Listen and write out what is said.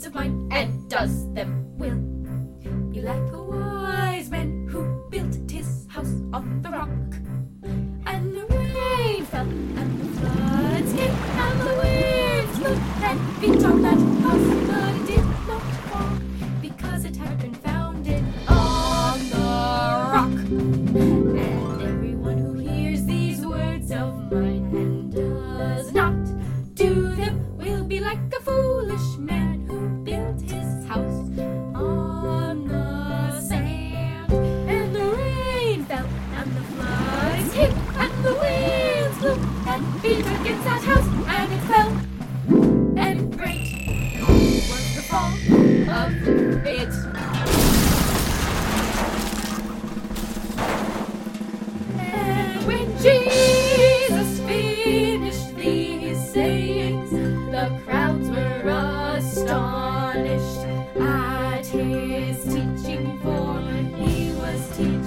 words of mine and does them will. Be like a wise man who built his house on the rock. And the rain fell, and the floods came, and the winds blew and beat on that house, but it did not fall, because it had been founded on the rock. And everyone who hears these words of mine and does not do them will be like a foolish man who built his house on the sand. And the rain fell, and the floods came, and the winds blew and beat against that house, and it fell. And great was the fall of it. And when Jesus finished these sayings, the crowds were astonished at his teaching, for he was teaching